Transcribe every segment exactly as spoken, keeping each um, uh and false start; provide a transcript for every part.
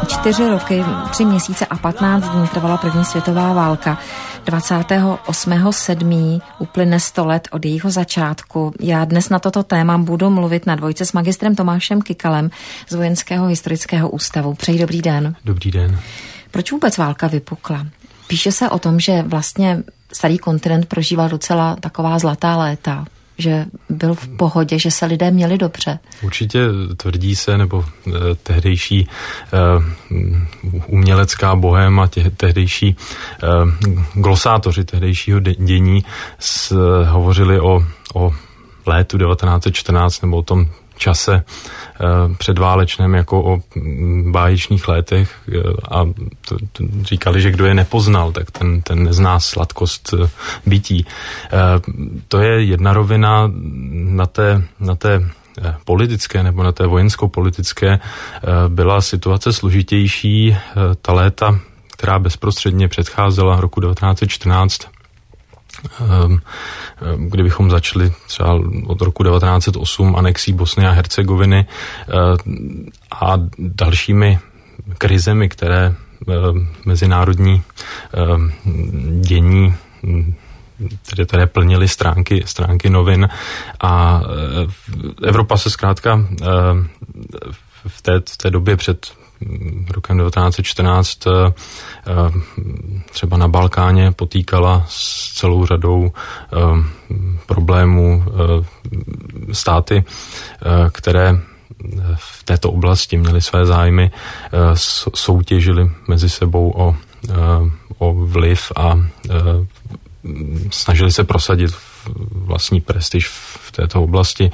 Čtyři roky, tři měsíce a patnáct dní trvala první světová válka. dvacátého osmého sedmého uplyne sto let od jejího začátku. Já dnes na toto téma budu mluvit na dvojce s magistrem Tomášem Kykalem z Vojenského historického ústavu. Přeji dobrý den. Dobrý den. Proč vůbec válka vypukla? Píše se o tom, že vlastně starý kontinent prožíval docela taková zlatá léta, že byl v pohodě, že se lidé měli dobře. Určitě tvrdí se, nebo eh, tehdejší eh, umělecká bohéma, tě, tehdejší eh, glosátoři tehdejšího dění s, eh, hovořili o, o létu devatenáct set čtrnáct nebo o tom čase eh, předválečném jako o báječných létech eh, a to, to říkali, že kdo je nepoznal, tak ten, ten nezná sladkost eh, bytí. Eh, to je jedna rovina na té, na té eh, politické nebo na té vojensko-politické eh, byla situace složitější. Eh, ta léta, která bezprostředně předcházela roku devatenáct set čtrnáct, kdybychom začali třeba od roku devatenáct set osm anexí Bosny a Hercegoviny a dalšími krizemi, které mezinárodní dění, které, které plnily stránky, stránky novin a Evropa se zkrátka v té, v té době před rokem devatenáct set čtrnáct třeba na Balkáně potýkala s celou řadou problémů. Státy, které v této oblasti měly své zájmy, soutěžily mezi sebou o, o vliv a snažili se prosadit vlastní prestiž v této oblasti.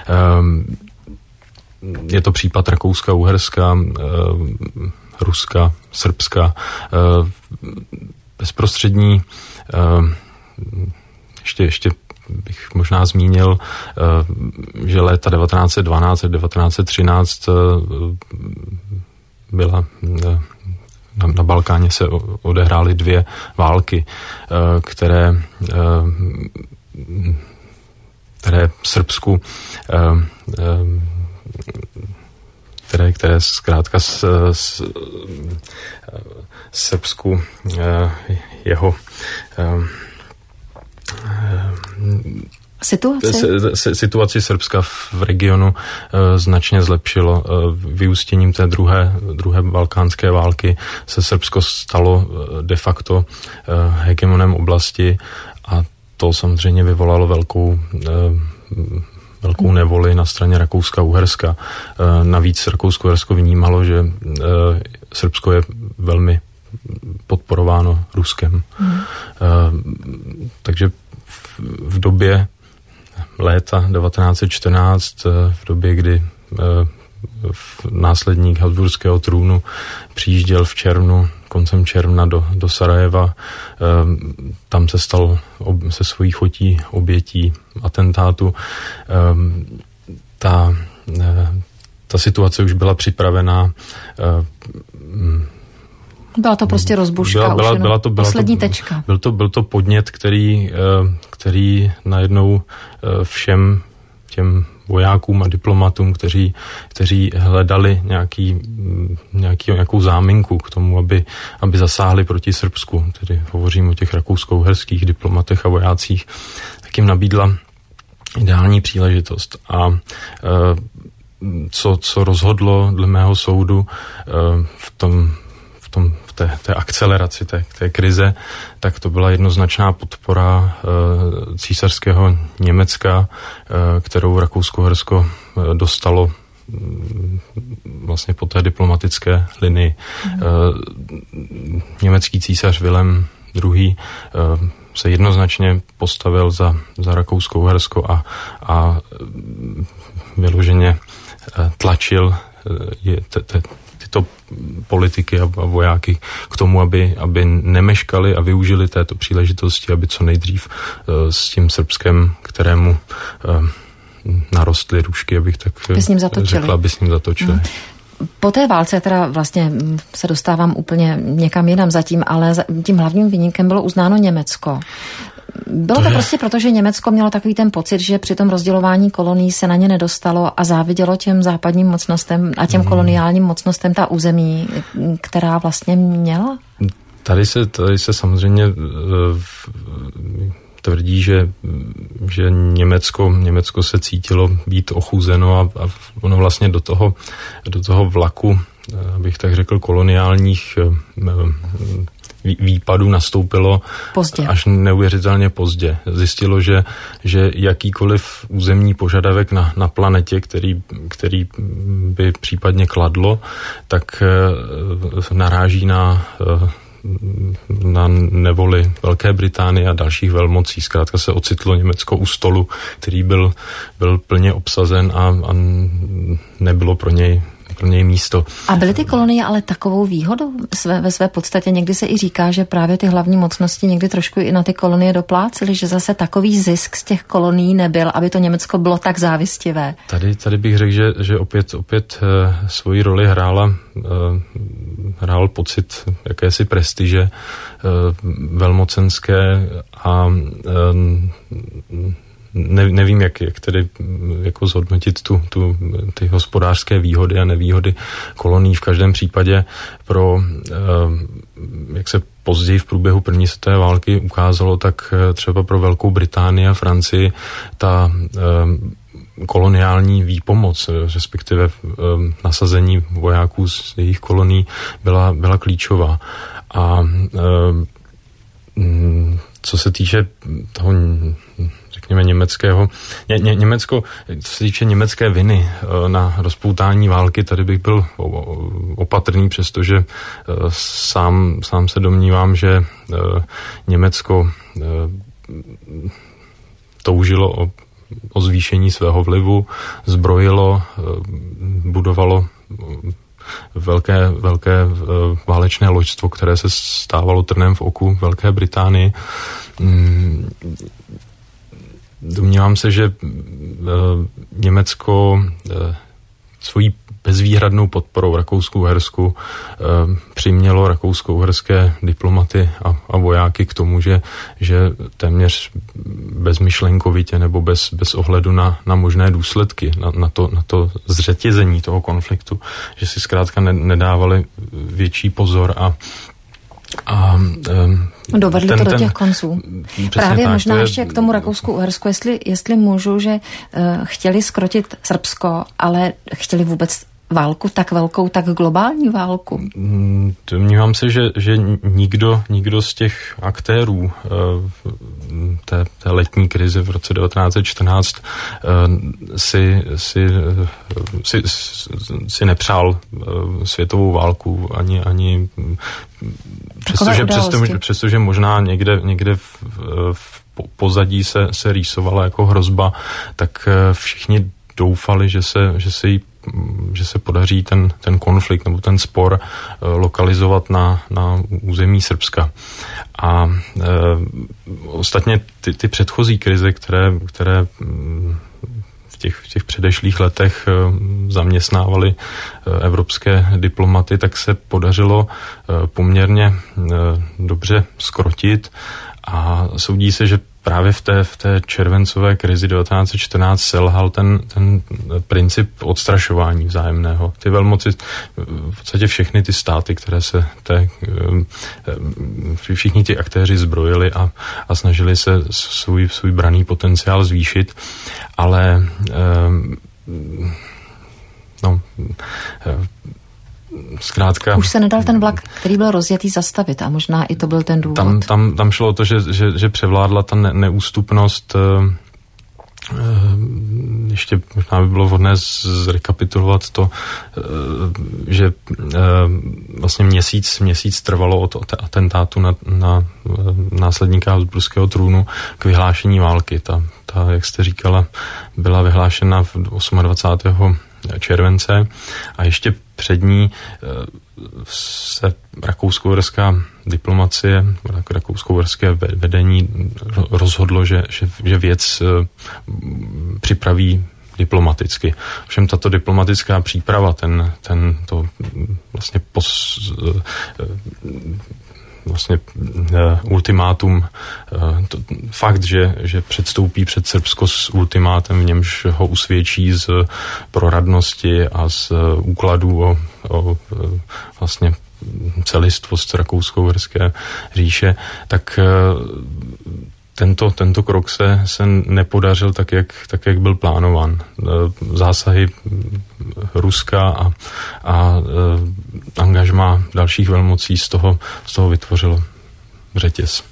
Je to případ Rakouska, Uherska, Ruska, Srbska. Bezprostřední, ještě, ještě bych možná zmínil, že léta devatenáct set dvanáct a devatenáct set třináct byla na, na Balkáně se odehrály dvě války, které které v Srbsku které, které zkrátka s, s, Srbsku jeho situaci? situaci Srbska v regionu značně zlepšilo. Vyústěním té druhé, druhé balkánské války se Srbsko stalo de facto hegemonem oblasti a to samozřejmě vyvolalo velkou velkou nevoli na straně Rakouska-Uherska. Navíc Rakousko-Uhersko vnímalo, že Srbsko je velmi podporováno Ruskem. Mm. Takže v době léta devatenáct set čtrnáct, v době, kdy následník Habsburského trůnu přijížděl v červnu, koncem června do, do Sarajeva. Tam se stal ob, se svojí chotí obětí atentátu. Ta, ta situace už byla připravená. Byla to prostě rozbuška, byla, byla, byla to, byla poslední to, tečka. Byl to, byl to podnět, který, který najednou všem těm vojákům a diplomatům, kteří, kteří hledali nějaký, nějaký, nějakou záminku k tomu, aby, aby zasáhli proti Srbsku. Tedy hovořím o těch rakousko-uherských diplomatech a vojácích, tak jim nabídla ideální příležitost. A co, co rozhodlo dle mého soudu v tom, v tom v té, té akceleraci té, té krize, tak to byla jednoznačná podpora e, císařského Německa, e, kterou Rakousko-Uhersko e, dostalo m, vlastně po té diplomatické linii. Mm. E, německý císař Vilém druhý. E, se jednoznačně postavil za, za Rakousko-Uhersko a, a vyloženě e, tlačil je, te, te, tyto politiky a vojáky k tomu, aby, aby nemeškali a využili této příležitosti, aby co nejdřív uh, s tím Srbskem, kterému uh, narostly růžky, abych tak by s ním řekla, aby s ním zatočili. Hmm. Po té válce teda vlastně se dostávám úplně někam jinam zatím, ale tím hlavním viníkem bylo uznáno Německo. Bylo to, to prostě proto, že Německo mělo takový ten pocit, že při tom rozdělování kolonií se na ně nedostalo a závidělo těm západním mocnostem a těm hmm. koloniálním mocnostem ta území, která vlastně měla? Tady se, tady se samozřejmě uh, tvrdí, že, že Německo, Německo se cítilo být ochuzeno a, a ono vlastně do toho, do toho vlaku, abych tak řekl, koloniálních výpadů nastoupilo pozdě. Až neuvěřitelně pozdě. Zjistilo, že, že jakýkoliv územní požadavek na, na planetě, který, který by případně kladlo, tak naráží na na nevoli Velké Británie a dalších velmocí. Zkrátka se ocitlo Německo u stolu, který byl, byl plně obsazen a, a nebylo pro něj pro něj místo. A byly ty kolonie ale takovou výhodou své, ve své podstatě? Někdy se i říká, že právě ty hlavní mocnosti někdy trošku i na ty kolonie doplácely, že zase takový zisk z těch kolonií nebyl, aby to Německo bylo tak závistivé. Tady, tady bych řekl, že, že opět, opět uh, svoji roli hrála, uh, hrál pocit jakési prestiže uh, velmocenské a uh, Ne, nevím, jak, jak tedy jako zhodnotit tu, tu, ty hospodářské výhody a nevýhody kolonií. V každém případě pro, jak se později v průběhu první světové války ukázalo, tak třeba pro Velkou Británii a Francii ta koloniální výpomoc, respektive nasazení vojáků z jejich kolonií byla, byla klíčová. A co se týče toho řekněme německého, ně, ně, Německo, co se týče německé viny na rozpoutání války, tady bych byl opatrný, přestože sám, sám se domnívám, že Německo toužilo o, o zvýšení svého vlivu, zbrojilo, budovalo velké, velké válečné loďstvo, které se stávalo trnem v oku Velké Británii. Domnívám se, že Německo svojí bezvýhradnou podporou Rakousku-Uhersku přimělo rakousko-uherské diplomaty a, a vojáky k tomu, že, že téměř bezmyšlenkovitě nebo bez, bez ohledu na, na možné důsledky, na, na, to, na to zřetězení toho konfliktu, že si zkrátka ne, nedávali větší pozor a A, um, dovedli ten, to do těch konců. Právě tak, možná to je, ještě k tomu Rakousku-Uhersku, jestli, jestli můžu, že uh, chtěli skrotit Srbsko, ale chtěli vůbec válku tak velkou, tak globální válku? Domnívám se, že, že nikdo, nikdo z těch aktérů uh, té, té letní krize v roce devatenáct set čtrnáct uh, si, si, uh, si, si nepřál uh, světovou válku ani, ani přestože, přestože, přestože možná někde, někde v, v pozadí se, se rýsovala jako hrozba, tak uh, všichni doufali, že se, že se jí že se podaří ten, ten konflikt nebo ten spor uh, lokalizovat na, na území Srbska. A uh, ostatně ty, ty předchozí krize, které, které um, v, těch, v těch předešlých letech uh, zaměstnávaly uh, evropské diplomaty, tak se podařilo uh, poměrně uh, dobře skrotit a soudí se, že právě v té, v té červencové krizi devatenáct set čtrnáct selhal ten, ten princip odstrašování vzájemného. Ty velmoci, v podstatě všechny ty státy, které se té, všichni ti aktéři zbrojili a, a snažili se svůj, svůj branný potenciál zvýšit, ale no, zkrátka... Už se nedal ten vlak, který byl rozjetý, zastavit a možná i to byl ten důvod. Tam, tam, tam šlo o to, že, že, že převládla ta ne, neústupnost. Ještě možná by bylo vhodné zrekapitulovat to, že vlastně měsíc, měsíc trvalo od atentátu na, na následníka Habsburského trůnu k vyhlášení války. Ta, ta, jak jste říkala, byla vyhlášena v dvacátého osmého července a ještě před ní se rakousko-uherská diplomacie, rakousko-uherské vedení rozhodlo, že, že, že věc připraví diplomaticky. Všem tato diplomatická příprava, ten, ten to vlastně pos, vlastně ultimátum, to, fakt, že, že předstoupí před Srbsko s ultimátem, v němž ho usvědčí z proradnosti a z úkladů o, o vlastně celistvost Rakousko-Uherské říše, tak tento, tento krok se, se nepodařil tak jak, tak, jak byl plánován. Zásahy Ruska a, a angažmá dalších velmocí z toho, z toho vytvořilo řetěz.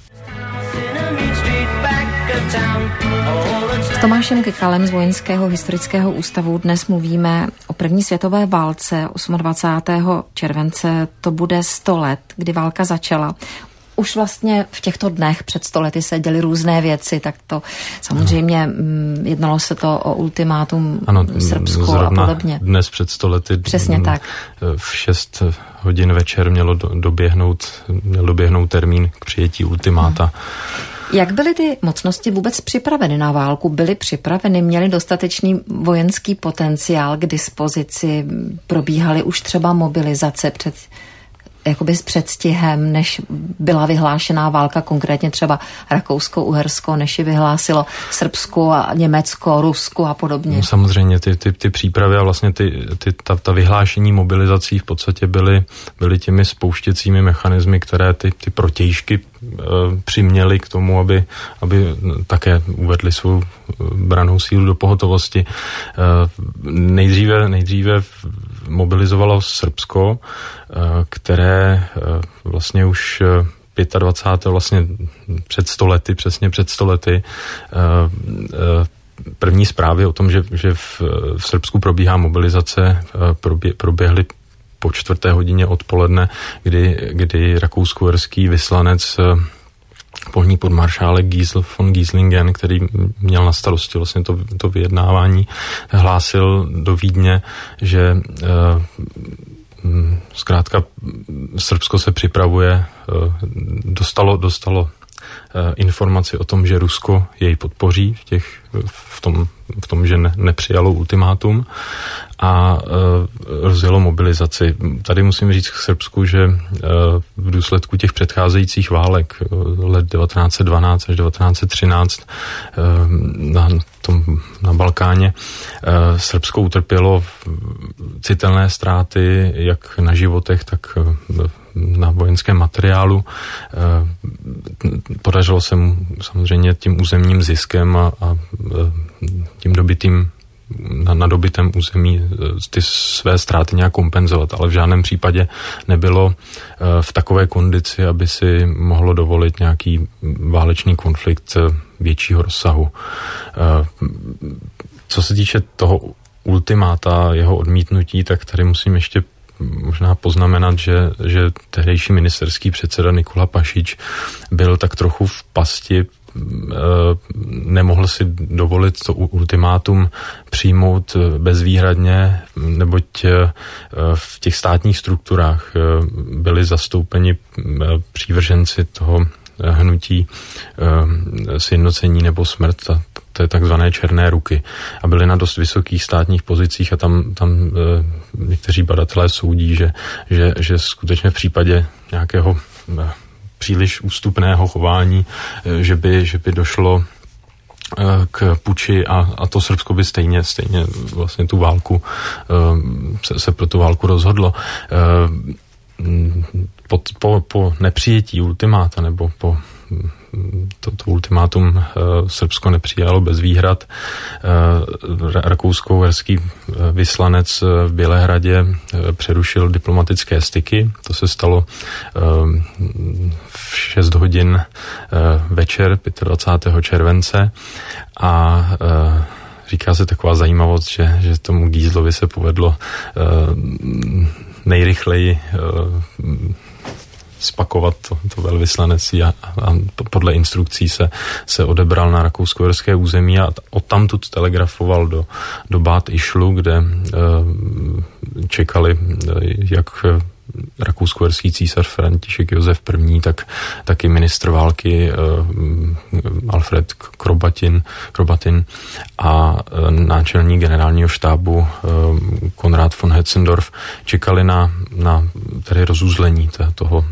S Tomášem Kykalem z Vojenského historického ústavu dnes mluvíme o první světové válce. dvacátého osmého července to bude sto let, kdy válka začala. Už vlastně v těchto dnech před sto lety se děly různé věci, tak to samozřejmě ano. jednalo se to o ultimátum Srbsku a podobně. Dnes před sto lety přesně tak. V šest hodin večer mělo doběhnout, měl doběhnout termín k přijetí ultimáta. Hmm. Jak byly ty mocnosti vůbec připraveny na válku? Byly připraveny, měly dostatečný vojenský potenciál k dispozici, probíhaly už třeba mobilizace před jakoby s předstihem, než byla vyhlášená válka, konkrétně třeba Rakousko-Uhersko, než ji vyhlásilo Srbsko a Německo, Rusko a podobně. No, samozřejmě ty, ty, ty přípravy a vlastně ty, ty, ta, ta vyhlášení mobilizací v podstatě byly, byly těmi spouštěcími mechanismy, které ty, ty protějšky e, přiměly k tomu, aby, aby také uvedli svou brannou sílu do pohotovosti. E, nejdříve, nejdříve mobilizovalo Srbsko, které vlastně už dvacátého pátého vlastně před sto lety, přesně před sto lety, první zprávy o tom, že, že v, v Srbsku probíhá mobilizace, probě, proběhly po čtvrté hodině odpoledne, kdy, kdy rakousko-uherský vyslanec polní podmaršálek Giesl von Gieslingen, který měl na starosti vlastně to, to vyjednávání, hlásil do Vídně, že zkrátka Srbsko se připravuje, dostalo, dostalo informaci o tom, že Rusko jej podpoří v, těch, v, tom, v tom, že ne, nepřijalo ultimátum a rozjelo mobilizaci. Tady musím říct k Srbsku, že v důsledku těch předcházejících válek let devatenáct set dvanáct až devatenáct set třináct na, tom, na Balkáně Srbsko utrpělo citelné ztráty jak na životech, tak na vojenském materiálu. Podařilo se mu samozřejmě tím územním ziskem a, a tím dobytým na, na dobytém území ty své ztráty nějak kompenzovat, ale v žádném případě nebylo v takové kondici, aby si mohlo dovolit nějaký válečný konflikt většího rozsahu. Co se týče toho ultimáta, jeho odmítnutí, tak tady musím ještě možná poznamenat, že, že tehdejší ministerský předseda Nikola Pašič byl tak trochu v pasti, nemohl si dovolit to ultimátum přijmout bezvýhradně, neboť v těch státních strukturách byli zastoupeni přívrženci toho hnutí sjednocení nebo smrt, té takzvané černé ruky, a byli na dost vysokých státních pozicích a tam, tam e, někteří badatelé soudí, že, že, že skutečně v případě nějakého e, příliš ústupného chování, e, že, by, že by došlo e, k puči a, a to Srbsko by stejně, stejně vlastně tu válku e, se, se pro tu válku rozhodlo. E, po, po, po nepřijetí ultimáta nebo po To, to ultimátum uh, Srbsko nepřijalo bez výhrad. Uh, Rakousko-uherský uh, vyslanec uh, v Bělehradě uh, přerušil diplomatické styky. To se stalo uh, v šest hodin uh, večer dvacátého pátého července a uh, říká se taková zajímavost, že, že tomu Gieslovi se povedlo uh, nejrychleji uh, spakovat to, to velvyslanectví a, a podle instrukcí se, se odebral na rakousko-uherské území a odtamtud telegrafoval do, do Bát Išlu, kde e, čekali jak rakousko-uherský císař František Josef I, tak, tak i ministr války e, Alfred Krobatin, Krobatin a e, náčelník generálního štábu e, Konrad von Hetzendorf čekali na, na tedy rozuzlení toho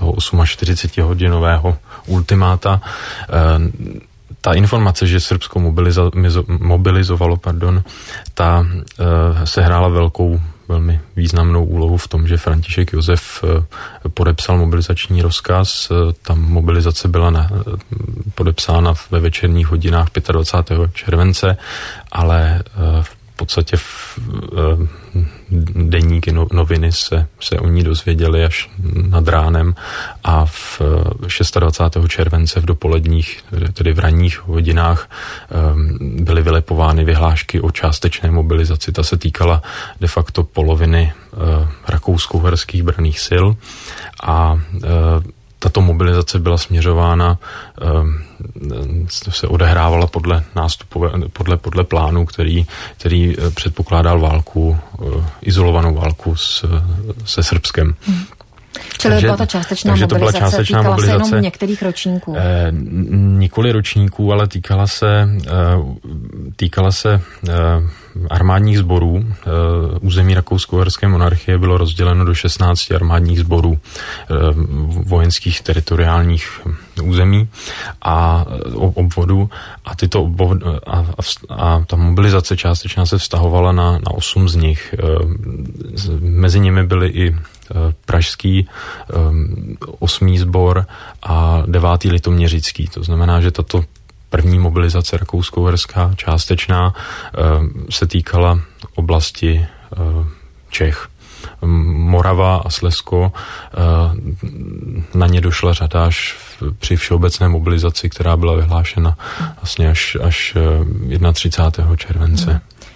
toho čtyřicetihodinového ultimáta. Ta informace, že Srbsko mobilizo, mobilizovalo, pardon, ta sehrála velkou, velmi významnou úlohu v tom, že František Josef podepsal mobilizační rozkaz. Ta mobilizace byla na, podepsána ve večerních hodinách dvacátého pátého července, ale v podstatě v, deníky, noviny se, se o ní dozvěděli až nad ránem a v dvacátého šestého července v dopoledních, tedy v ranních hodinách byly vylepovány vyhlášky o částečné mobilizaci. Ta se týkala de facto poloviny rakousko-uherských branných sil a tato mobilizace byla směřována, se odehrávala podle nástupové, podle, podle plánu, který, který předpokládal válku, izolovanou válku s, se Srbskem. Hmm. Čili takže, byla ta částečná mobilizace, to byla částečná týkala mobilizace, se jenom některých ročníků? Eh, nikoli ročníků, ale týkala se, eh, týkala se eh, armádních sborů. Eh, území rakousko-uherské monarchie bylo rozděleno do šestnácti armádních sborů eh, vojenských teritoriálních území a obvodů a, tyto obvod, a, a, a ta mobilizace částečná se vztahovala na, na osm z nich. Eh, mezi nimi byly i pražský um, osmý sbor a devátý litoměřický. To znamená, že tato první mobilizace rakousko-uherská částečná um, se týkala oblasti uh, Čech. Morava a Slezsko, na ně došla řada až při všeobecné mobilizaci, která byla vyhlášena vlastně až, až třicátého prvního července.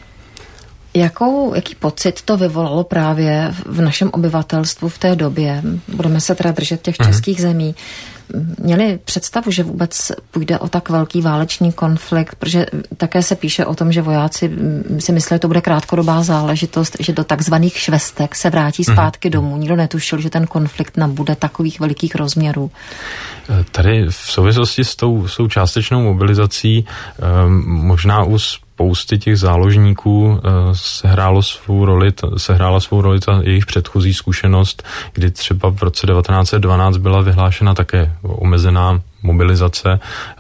Jakou, jaký pocit to vyvolalo právě v našem obyvatelstvu v té době? Budeme se teda držet těch českých mm. zemí. Měli představu, že vůbec půjde o tak velký válečný konflikt, protože také se píše o tom, že vojáci si mysleli, že to bude krátkodobá záležitost, že do takzvaných švestek se vrátí zpátky mm. domů. Nikdo netušil, že ten konflikt nabude takových velikých rozměrů. Tady v souvislosti s tou, s tou částečnou mobilizací možná u spousty těch záložníků sehrálo svou roli, sehrála svou roli ta jejich předchozí zkušenost, kdy třeba v roce devatenáct set dvanáct byla vyhlášena také omezená mobilizace,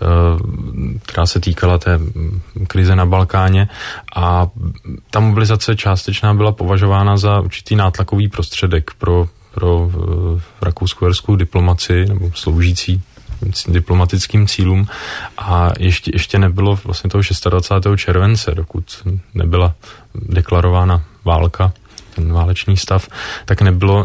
která se týkala té krize na Balkáně a ta mobilizace částečná byla považována za určitý nátlakový prostředek pro, pro rakousko-uherskou diplomaci nebo sloužící diplomatickým cílům a ještě, ještě nebylo vlastně toho dvacátého šestého července, dokud nebyla deklarována válka, ten válečný stav, tak nebylo,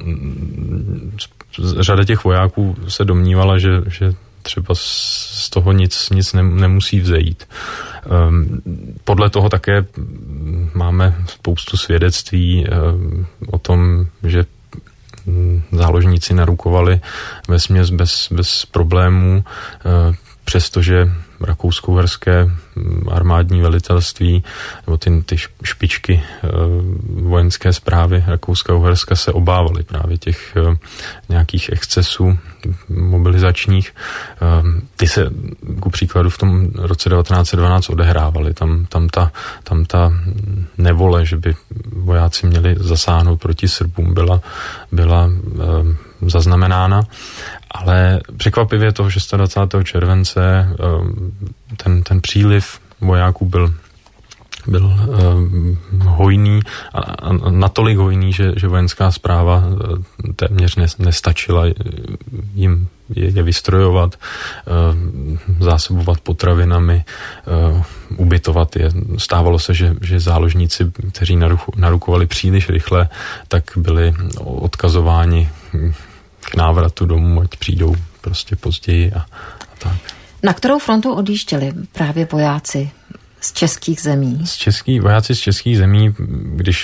řada těch vojáků se domnívala, že, že třeba z toho nic, nic nemusí vzejít. Podle toho také máme spoustu svědectví o tom, že záložníci narukovali vesměs bez, bez problémů, přestože rakousko-uherské armádní velitelství nebo ty, ty špičky vojenské správy Rakouska-Uherska se obávaly právě těch nějakých excesů mobilizačních. Ty se ku příkladu v tom roce devatenáct set dvanáct odehrávaly. Tam, tam, ta, tam ta nevole, že by vojáci měli zasáhnout proti Srbům, byla, byla zaznamenána. Ale překvapivě toho dvacátého šestého července ten, ten příliv vojáků byl, byl um, hojný a, a natolik hojný, že, že vojenská správa téměř nestačila jim je, je vystrojovat, uh, zásobovat potravinami, uh, ubytovat je. Stávalo se, že, že záložníci, kteří naruku, narukovali příliš rychle, tak byli odkazováni k návratu domů, ať přijdou prostě později a, a tak. Na kterou frontu odjížděli právě vojáci z českých zemí? Z český, vojáci z českých zemí, když,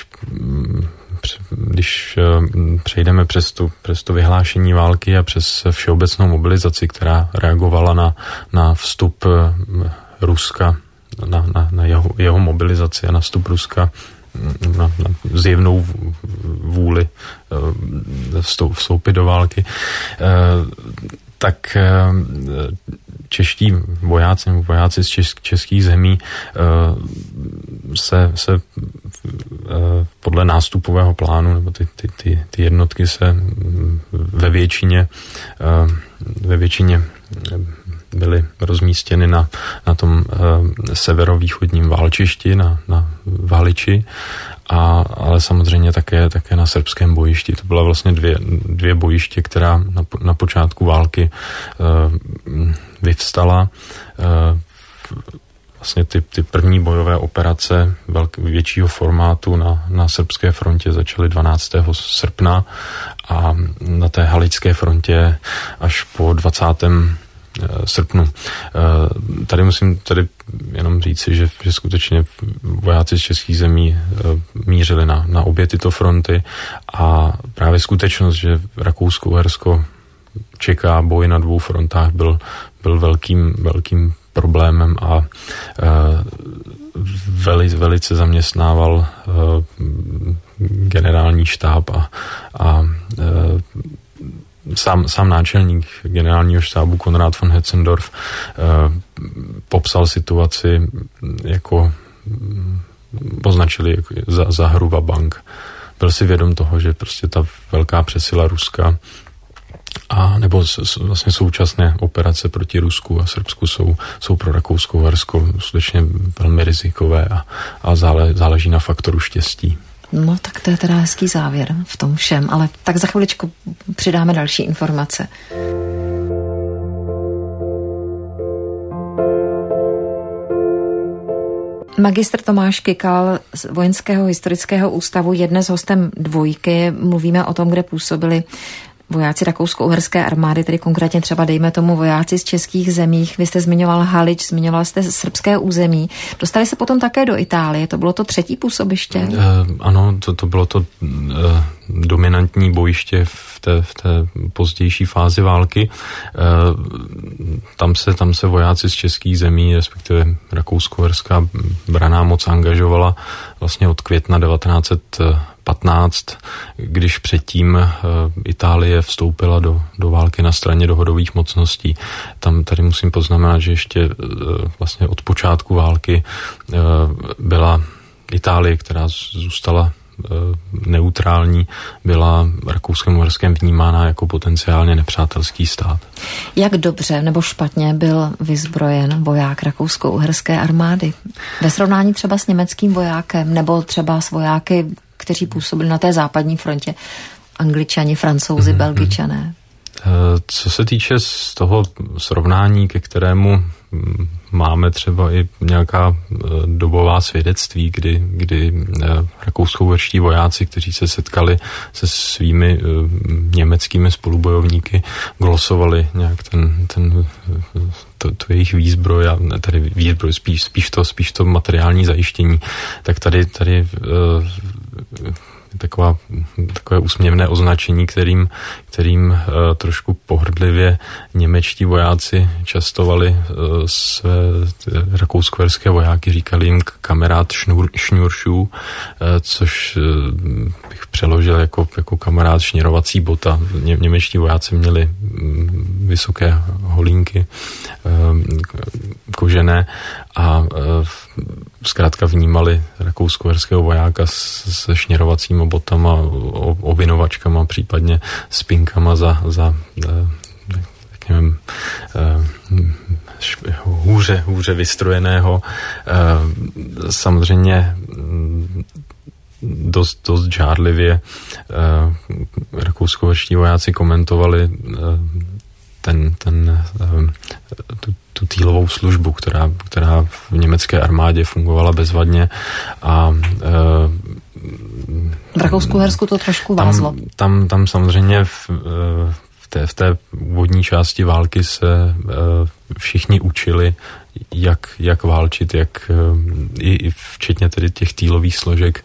když přejdeme přes tu, přes to vyhlášení války a přes všeobecnou mobilizaci, která reagovala na, na vstup Ruska, na, na, na jeho, jeho mobilizaci a na vstup Ruska na, na zjevnou vůli vstoupit do války, tak čeští vojáci, vojáci z českých zemí se, se podle nástupového plánu, nebo ty, ty, ty, ty jednotky se ve ve většině, ve většině byly rozmístěny na, na tom severovýchodním válčišti, na, na Valiči, a, ale samozřejmě také, také na srbském bojišti. To byla vlastně dvě, dvě bojiště, která na, na počátku války vyvstala. Vlastně ty, ty první bojové operace velk, většího formátu na, na srbské frontě začaly dvanáctého srpna a na té haličské frontě až po dvacátém srpnu. Tady musím tady jenom říci, že, že skutečně vojáci z českých zemí mířili na, na obě tyto fronty a právě skutečnost, že Rakousko-Uhersko čeká boj na dvou frontách, byl, byl velkým, velkým problémem a uh, veli, velice zaměstnával uh, generální štáb a, a uh, sám, sám náčelník generálního štábu Konrad von Hetzendorf uh, popsal situaci jako označili jako za, za hru vabank. Byl si vědom toho, že prostě ta velká přesila Ruska a nebo vlastně současné operace proti Rusku a Srbsku jsou, jsou pro Rakousko-Uhersko skutečně velmi rizikové a, a zále, záleží na faktoru štěstí. No tak to je teda hezký závěr v tom všem, ale tak za chviličku přidáme další informace. Magistr Tomáš Kykal z Vojenského historického ústavu je dnes hostem Dvojky. Mluvíme o tom, kde působili vojáci rakousko-uherské armády, tedy konkrétně třeba dejme tomu vojáci z českých zemích. Vy jste zmiňoval Halič, zmiňoval jste srbské území. Dostali se potom také do Itálie. To bylo to třetí působiště? Uh, ano, to, to bylo to uh, dominantní bojiště v té, v té pozdější fázi války. Uh, tam, se, tam se vojáci z českých zemí, respektive rakousko-uherská branná moc angažovala vlastně od května devatenáct set patnáct, když předtím uh, Itálie vstoupila do, do války na straně dohodových mocností. Tam tady musím poznamenat, že ještě uh, vlastně od počátku války uh, byla Itálie, která zůstala neutrální, byla Rakouskem-Uherskem vnímána jako potenciálně nepřátelský stát. Jak dobře nebo špatně byl vyzbrojen voják Rakousko-Uherské armády? Ve srovnání třeba s německým vojákem nebo třeba s vojáky, kteří působili na té západní frontě, Angličani, Francouzi, mm-hmm. Belgičané? Co se týče z toho srovnání, ke kterému máme třeba i nějaká dobová svědectví, kdy, kdy rakousko-uherští vojáci, kteří se setkali se svými německými spolubojovníky, glosovali nějak ten, ten to, to jejich výzbroj, a tady výzbroj, spíš, spíš, to, spíš to materiální zajištění, tak tady, tady Taková, takové úsměvné označení, kterým, kterým uh, trošku pohrdlivě němečtí vojáci častovali uh, své rakousko-uherské vojáky, říkali jim kamarád šňůršů, uh, což uh, bych přeložil jako, jako kamarád šněrovací bota. Ně, němečtí vojáci měli um, vysoké holínky um, kožené a uh, zkrátka vnímali rakousko-uherského vojáka se šněrovacíma botama, ovinovačkama, případně spinkama za, za řekněme, hůře, hůře vystrojeného. Samozřejmě dost, dost žárlivě rakousko-uherští vojáci komentovali ten, ten tu, tu týlovou službu, která, která v německé armádě fungovala bezvadně a v Rakousku-Uhersku to trošku vázlo. Tam, tam, tam samozřejmě v, v, té, v té úvodní části války se všichni učili, jak, jak válčit, jak i, i včetně tedy těch týlových složek,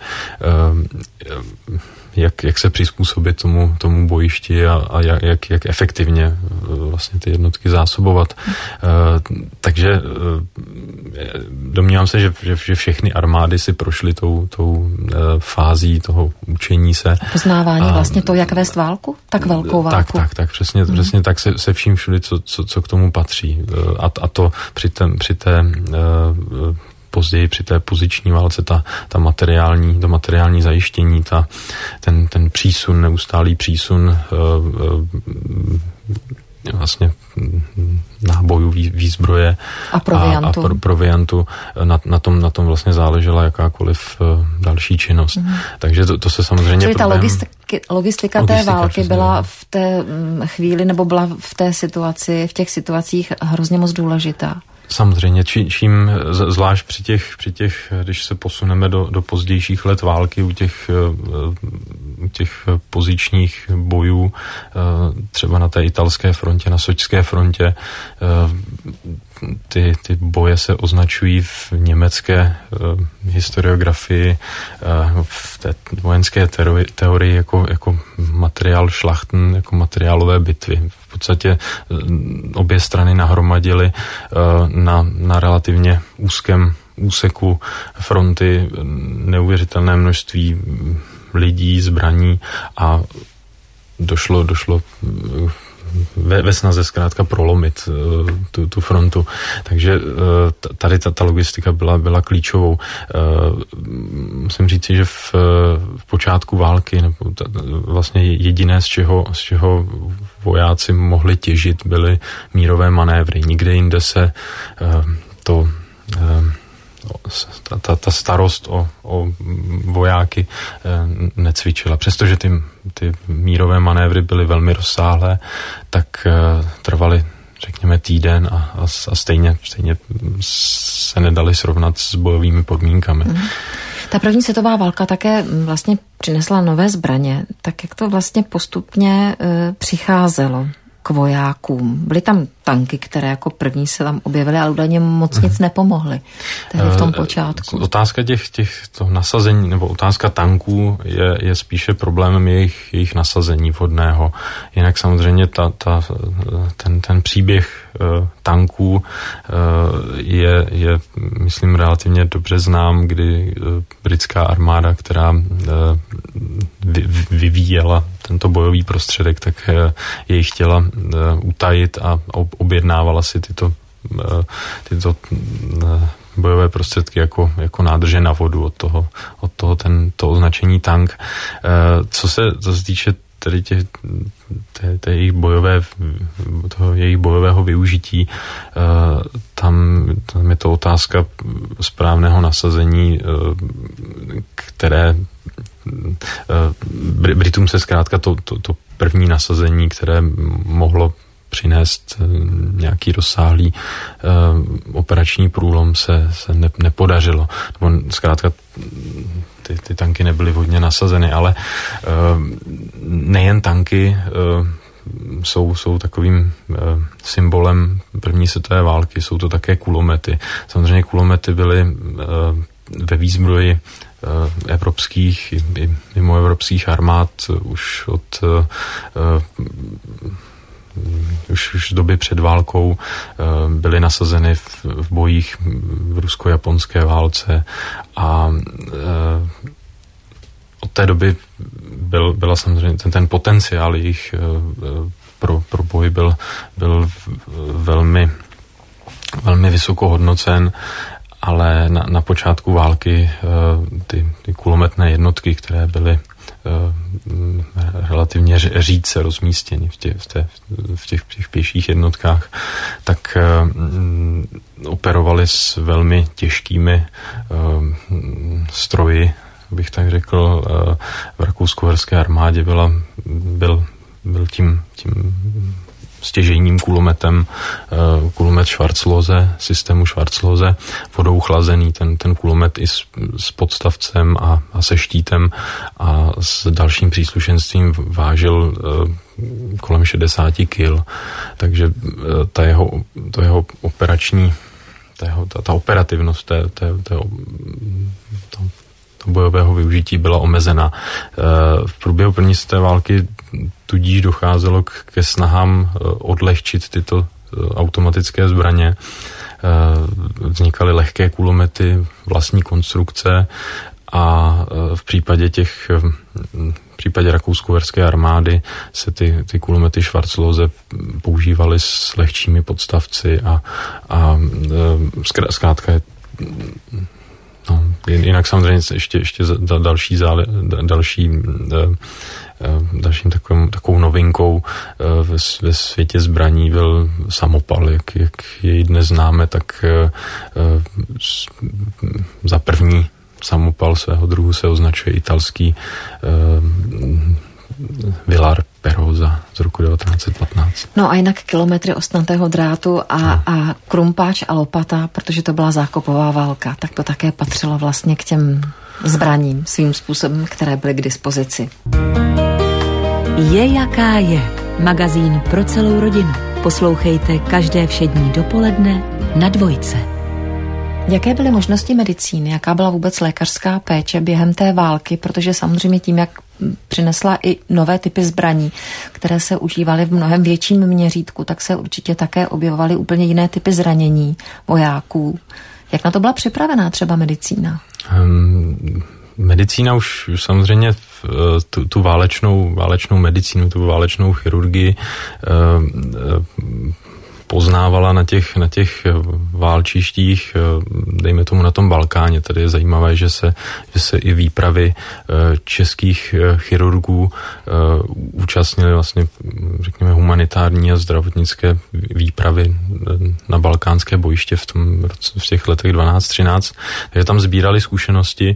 jak, jak se přizpůsobit tomu, tomu bojišti a, a jak, jak efektivně vlastně ty jednotky zásobovat. Uh, takže uh, domnívám se, že, že, že všechny armády si prošly tou, tou uh, fází toho učení se. Poznávání a, vlastně to, jak vést válku? Tak velkou válku? Tak, tak, tak, přesně, hmm. přesně tak se, se vším všude, co, co, co k tomu patří. Uh, a, a to při, tém, při té uh, později při té poziční válce ta, ta materiální, to materiální zajištění, ta, ten, ten přísun, neustálý přísun uh, uh, vlastně nábojů, výzbroje a proviantu, a, a pro, proviantu. Na, na, tom, na tom vlastně záležela jakákoliv další činnost. Mm. Takže to, to se samozřejmě... Čili ta logistika, logistika, logistika té války přesně byla v té chvíli, nebo byla v té situaci, v těch situacích hrozně moc důležitá. Samozřejmě, či, čím zvlášť při těch, při těch, když se posuneme do, do pozdějších let války, u těch, u těch pozičních bojů, třeba na té italské frontě, na sočské frontě, ty, ty boje se označují v německé historiografii, v té vojenské teorii jako, jako materiál Schlachten, jako materiálové bitvy. V podstatě obě strany nahromadily na, na relativně úzkém úseku fronty neuvěřitelné množství lidí, zbraní a došlo, došlo ve, ve snaze zkrátka prolomit uh, tu, tu frontu. Takže uh, tady ta, ta logistika byla, byla klíčovou. Uh, musím říci, že v, v počátku války nebo ta, vlastně jediné, z čeho, z čeho vojáci mohli těžit, byly mírové manévry. Nikde jinde se uh, to uh, Ta, ta, ta starost o, o vojáky e, necvičila. Přestože ty, ty mírové manévry byly velmi rozsáhlé, tak e, trvaly, řekněme, týden a, a, a stejně, stejně se nedali srovnat s bojovými podmínkami. Mm. Ta první světová válka také vlastně přinesla nové zbraně. Tak jak to vlastně postupně e, přicházelo k vojákům? Byly tam tanky, které jako první se tam objevily, ale údajně moc nic nepomohly tehdy v tom počátku. Otázka těch, těch to nasazení, nebo otázka tanků je, je spíše problémem jejich, jejich nasazení vhodného. Jinak samozřejmě ta, ta, ten, ten příběh uh, tanků uh, je, je, myslím, relativně dobře znám, kdy uh, britská armáda, která uh, vy, vyvíjela tento bojový prostředek, tak uh, jej chtěla uh, utajit a objednávala si tyto, tyto bojové prostředky jako, jako nádrže na vodu od toho, od toho ten, to označení tank. Co se, co se týče tedy těch, té, té jejich bojové, toho jejich bojového využití, tam, tam je to otázka správného nasazení, které Britům se zkrátka to, to, to první nasazení, které mohlo přinést nějaký rozsáhlý uh, operační průlom, se, se ne, nepodařilo. Nebo zkrátka ty, ty tanky nebyly vhodně nasazeny, ale uh, nejen tanky uh, jsou, jsou takovým uh, symbolem první světové války, jsou to také kulomety. Samozřejmě kulomety byly uh, ve výzbroji uh, evropských i, i mimoevropských armád už od uh, uh, Už, už v době před válkou byly nasazeny v, v bojích v rusko-japonské válce a od té doby byl, byla samozřejmě ten, ten potenciál jejich pro, pro boj byl, byl velmi, velmi vysoko hodnocen, ale na, na počátku války ty, ty kulometné jednotky, které byly relativně řídce rozmístěni v těch, v, těch, v, těch, v těch pěších jednotkách, tak um, operovali s velmi těžkými um, stroji, bych tak řekl. Uh, v rakousko-uherské armádě byla, byl, byl tím, tím stěžejním kulometem, uh, kulomet Schwarzlose, systému Schwarzlose, vodou chlazený, ten, ten kulomet i s, s podstavcem a, a se štítem a s dalším příslušenstvím vážil uh, kolem šedesát kil. Takže uh, ta jeho, to jeho operační, ta, jeho, ta, ta operativnost té, té, té, to, to bojového využití byla omezena. Uh, v průběhu první světové války tudíž docházelo k, ke snahám odlehčit tyto automatické zbraně. Vznikaly lehké kulomety, vlastní konstrukce a v případě těch, v případě rakousko-uherské armády se ty, ty kulomety Schwarzlose používaly s lehčími podstavci a, a zkrátka no, jinak samozřejmě ještě, ještě další, zále, další dalším takovým, takovou novinkou ve, ve světě zbraní byl samopal, jak, jak jej dnes známe, tak za první samopal svého druhu se označuje italský Vilar Perosa z roku devatenáct set patnáct. No a jinak kilometry ostnatého drátu a, no. a krumpáč a lopata, protože to byla zákopová válka, tak to také patřilo vlastně k těm zbraním svým způsobem, které byly k dispozici. Je jaká je. Magazín pro celou rodinu. Poslouchejte každé všední dopoledne na Dvojce. Jaké byly možnosti medicíny? Jaká byla vůbec lékařská péče během té války? Protože samozřejmě tím, jak přinesla i nové typy zbraní, které se užívaly v mnohem větším měřítku, tak se určitě také objevovaly úplně jiné typy zranění vojáků. Jak na to byla připravená třeba medicína? Um, medicína už, už samozřejmě tu, tu válečnou, válečnou medicínu, tu válečnou chirurgii um, poznávala na těch, na těch válčištích, dejme tomu na tom Balkáně. Tady je zajímavé, že se, že se i výpravy českých chirurgů účastnili vlastně, řekněme, humanitární a zdravotnické výpravy na balkánské bojiště v, tom, v těch letech dvanáct třináct. Takže tam sbírali zkušenosti.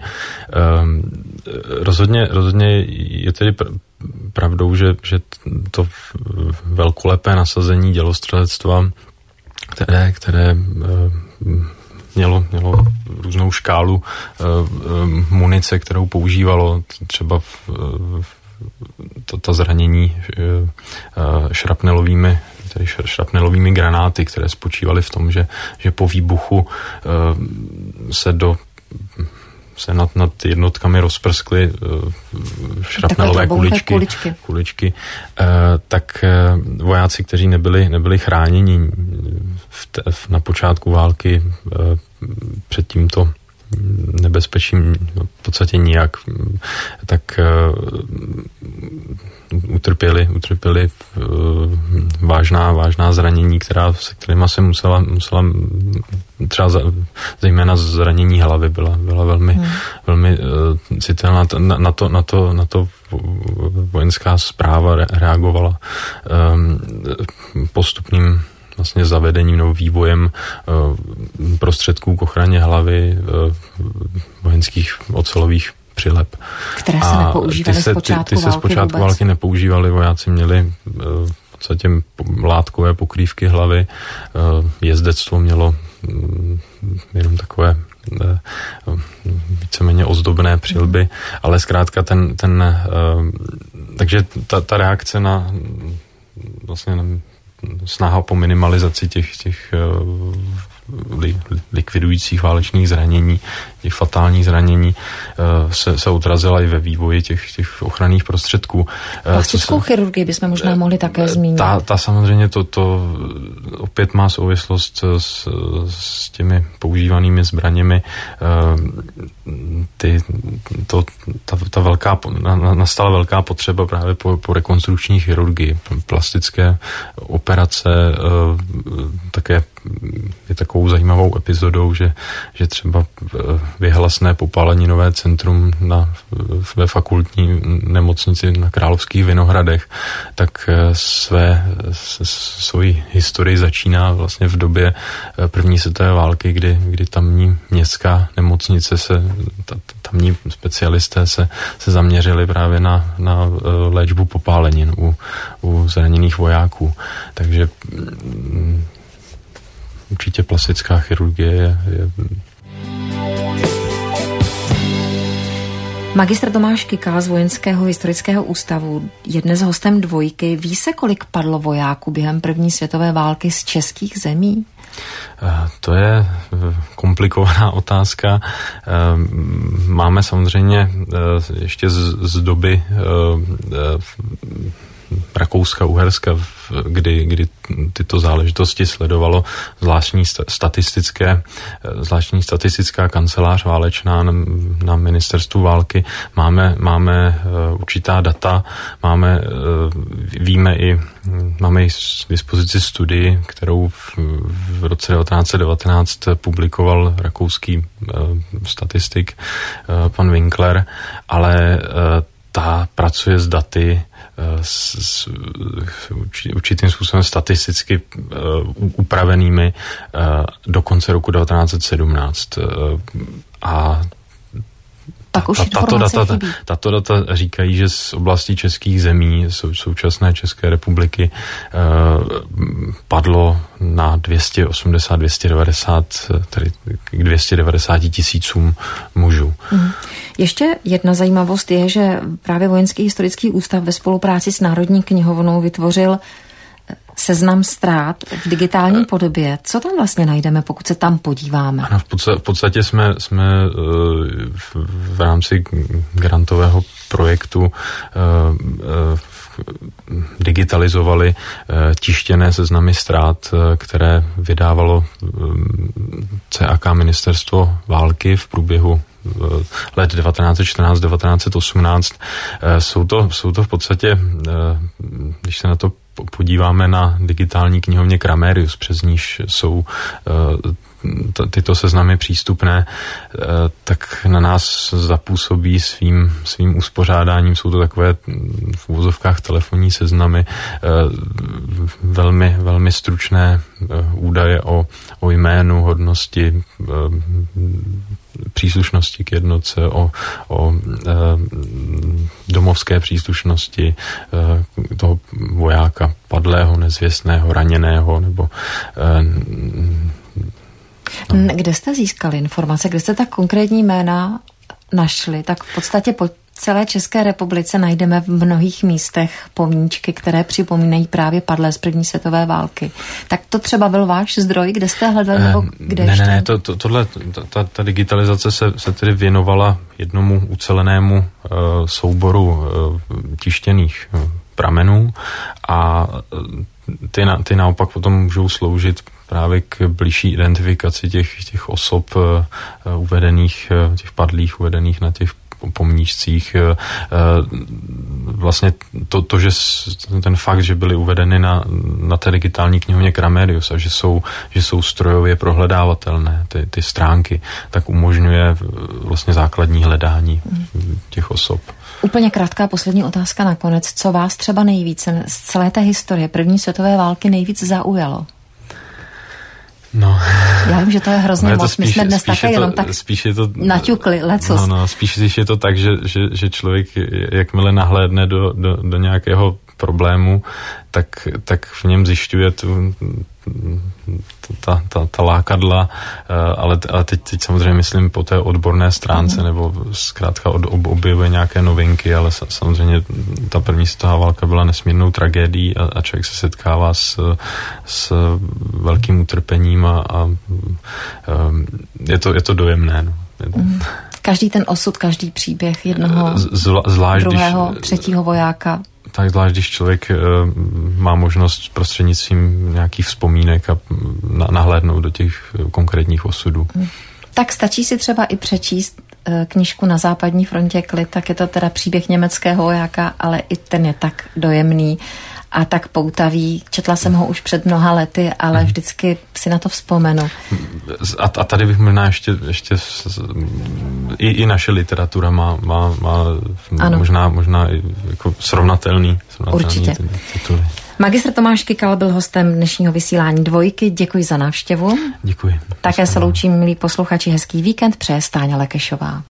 Rozhodně, rozhodně je tedy pravdou, že, že to velkolepé nasazení dělostřelectva, které, které mělo, mělo různou škálu munice, kterou používalo třeba v, to, ta zranění šrapnelovými, tedy šrapnelovými granáty, které spočívaly v tom, že, že po výbuchu se do se nad, nad jednotkami rozprskly uh, šrapnelové kuličky, kuličky. kuličky uh, tak uh, vojáci, kteří nebyli, nebyli chráněni v te, v, na počátku války uh, před tímto nebezpečím v podstatě nijak, tak uh, utrpěli, utrpěli uh, vážná, vážná zranění, která, se kterýma se musela, musela třeba za, zejména zranění hlavy byla, byla velmi, hmm. velmi uh, citelná. Na, na, to, na, to, na to vojenská správa re, reagovala um, postupným vlastně zavedením nebo vývojem uh, prostředků k ochraně hlavy, uh, vojenských ocelových přilep. Které se nepoužívaly z počátku ty, ty se z počátku války nepoužívaly, vojáci měli uh, v podstatě látkové pokrývky hlavy, uh, jezdectvo mělo um, jenom takové uh, víceméně ozdobné přilby, mm. ale zkrátka ten, ten uh, takže ta, ta reakce na vlastně snaha po minimalizaci těch, těch li, likvidujících válečných zranění, těch fatálních zranění se, se odrazila i ve vývoji těch, těch ochranných prostředků. Plastickou chirurgii bychom možná mohli také zmínit. Ta, ta samozřejmě to, to opět má souvislost s, s těmi používanými zbraněmi. Ty, to, ta, ta velká, nastala velká potřeba právě po, po rekonstrukční chirurgii, plastické operace, také je takovou zajímavou epizodou, že, že třeba vyhlasné popáleninové centrum na, ve fakultní nemocnici na Královských Vinohradech, tak své, svoji historii začíná vlastně v době první světové války, kdy, kdy tamní městská nemocnice se, tamní specialisté se, se zaměřili právě na, na léčbu popálenin u, u zraněných vojáků. Takže určitě plastická chirurgie je, je... Magistr Tomáš Kykala z Vojenského historického ústavu je dnes hostem Dvojky. Ví se, kolik padlo vojáků během první světové války z českých zemí? To je komplikovaná otázka. Máme samozřejmě ještě z, z doby Rakouska-Uherska, kdy, kdy tyto záležitosti sledovalo zvláštní statistické, zvláštní statistická kancelář válečná na, na ministerstvu války. Máme, máme určitá data, máme, víme i, máme i k dispozici studii, kterou v, v roce devatenáct set devatenáct publikoval rakouský statistik pan Winkler, ale ta pracuje s daty s, s určitým způsobem statisticky upravenými do konce roku devatenáct set sedmnáct. A tak už tato data, tato data říkají, že z oblasti českých zemí, současné České republiky, padlo na dvě stě osmdesát, dvě stě devadesát, tedy k dvě stě devadesát tisícům mužů. Hmm. Ještě jedna zajímavost je, že právě Vojenský historický ústav ve spolupráci s Národní knihovnou vytvořil seznam ztrát v digitální podobě. Co tam vlastně najdeme, pokud se tam podíváme? Ano, v podstatě, v podstatě jsme, jsme v, v rámci grantového projektu digitalizovali tištěné seznamy ztrát, které vydávalo C A K Ministerstvo války v průběhu let devatenáct set čtrnáct devatenáct set osmnáct. Jsou to, jsou to v podstatě, když se na to podíváme na digitální knihovně Kramerius, přes níž jsou t- tyto seznamy přístupné, tak na nás zapůsobí svým, svým uspořádáním. Jsou to takové v uvozovkách telefonní seznamy, velmi, velmi stručné údaje o, o jménu, hodnosti, příslušnosti k jednotce, o, o e, domovské příslušnosti e, toho vojáka padlého, nezvěstného, raněného, nebo e, no. Kde jste získali informace, kde jste tak konkrétní jména našli, tak v podstatě po celé České republice najdeme v mnohých místech pomníčky, které připomínají právě padlé z první světové války. Tak to třeba byl váš zdroj, kde jste hledali, nebo kde ne, ještě? Ne, ne, to, to, tohle, ta, ta digitalizace se, se tedy věnovala jednomu ucelenému uh, souboru uh, tištěných uh, pramenů a ty, na, ty naopak potom můžou sloužit právě k bližší identifikaci těch, těch osob uh, uvedených, uh, těch padlých uvedených na těch pomníčcích. Vlastně to, to, že ten fakt, že byly uvedeny na, na té digitální knihovně Kramerius a že jsou, že jsou strojově prohledávatelné ty, ty stránky, tak umožňuje vlastně základní hledání těch osob. Úplně krátká poslední otázka nakonec. Co vás třeba nejvíce z celé té historie první světové války nejvíc zaujalo? No. Já vím, že to je hrozně no moc. My jsme dnes také jenom tak je to, naťukli lecos. No, no, spíš je to tak, že, že, že člověk, jakmile nahlédne do, do, do nějakého problému, tak, tak v něm zjišťuje tu, ta, ta, ta lákadla, ale, ale teď, teď samozřejmě myslím po té odborné stránce, mm. nebo zkrátka od, ob, objevuje nějaké novinky, ale samozřejmě ta první světová válka byla nesmírnou tragédií a, a člověk se setkává s, s velkým utrpením a, a je, to, je to dojemné. No. Mm. Každý ten osud, každý příběh jednoho, Zla, zvlášť, druhého, když, třetího vojáka. Tak zvlášť, když člověk uh, má možnost prostřednictvím nějakých vzpomínek a na, nahlédnout do těch konkrétních osudů. Tak stačí si třeba i přečíst uh, knížku Na západní frontě klid, tak je to teda příběh německého vojáka, ale i ten je tak dojemný a tak poutavý. Četla jsem ho už před mnoha lety, ale vždycky si na to vzpomenu. A, a tady bych možná ještě, ještě i, i naše literatura má, má, má možná, možná i jako srovnatelný, srovnatelný Určitě. tituly. Magistr Tomáš Kykal byl hostem dnešního vysílání Dvojky. Děkuji za návštěvu. Děkuji. Také se loučím, milí posluchači, hezký víkend, přeje Stáňa Lekešová.